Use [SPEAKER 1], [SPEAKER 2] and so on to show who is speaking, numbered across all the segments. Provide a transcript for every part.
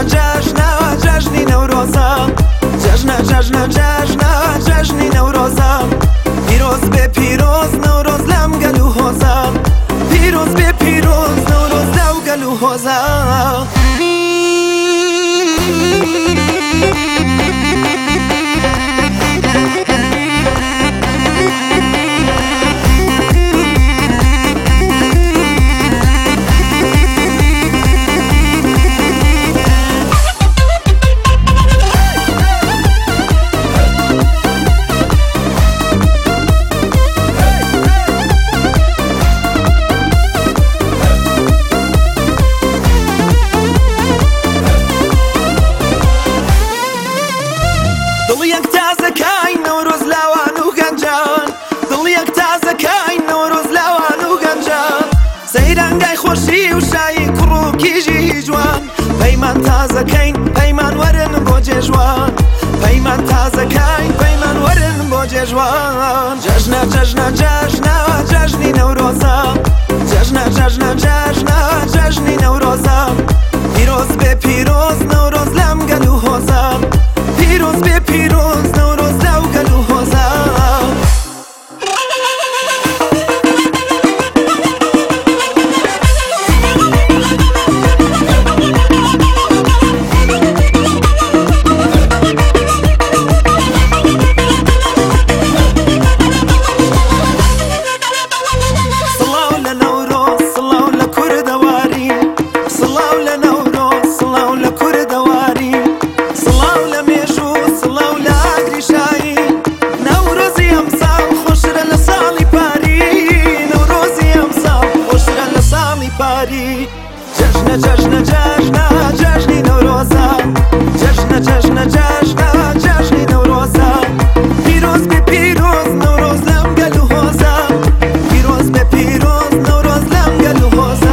[SPEAKER 1] جشنە جەژنی نەورۆزە جەژنە جەژنە جەژنە جەژنی نەورۆزە پیرۆز بێ پیرۆز نەورۆز لەم گەل و هۆزە پیرۆز بێ پیرۆز نەورۆز لەو گەل و هۆزە دڵیەک تازەکەی نەورۆز لاوان و گەنجان دڵیەک تازەکەی نەورۆز لاوان و گەنجان سەیرانگای خۆشی و شایی کوڕ و کیژی جوان پەیمان تازەکەین پەیمان وەرن بۆ جێژوان پەیمان تازەکەین پەیمان وەرن بۆ جێژوان جەژنە جەژنە جەژنە جەژنی نەورۆزە جەژنە جەژنە جەژنە جەژنی نەورۆزە پیرۆز بێ پیرۆز نەورۆز لەم گەل و هۆزە پیرۆز بێ پیرۆز نەورۆز لەو گەل و هۆزە جەژنە جەژنە جەژنە جەژنی نەورۆزە جەژنە جەژنە جەژنە جەژنی نەورۆزە پیرۆز بێ پیرۆز نەورۆز لەم گەل و هۆزە پیرۆز بێ پیرۆز نەورۆز لەم گەل و هۆزە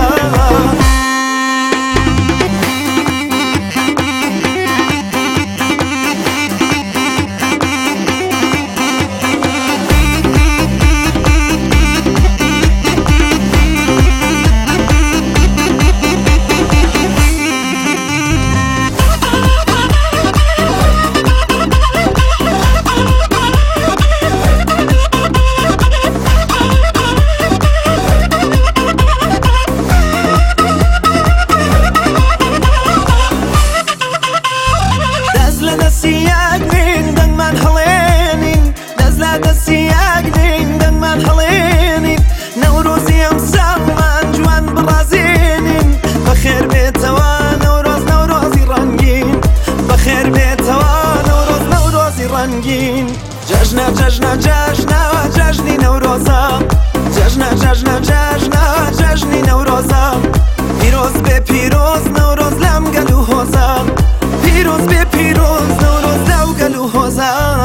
[SPEAKER 1] جەژنە جەژنە جەژنە جەژنی نەورۆزە جەژنە جەژنە جەژنە جەژنی نەورۆزە پیرۆز بێ پیرۆز نەورۆز لەم گەل و هۆزە پیرۆز بێ پیرۆز نەورۆز لەو گەل و هۆزە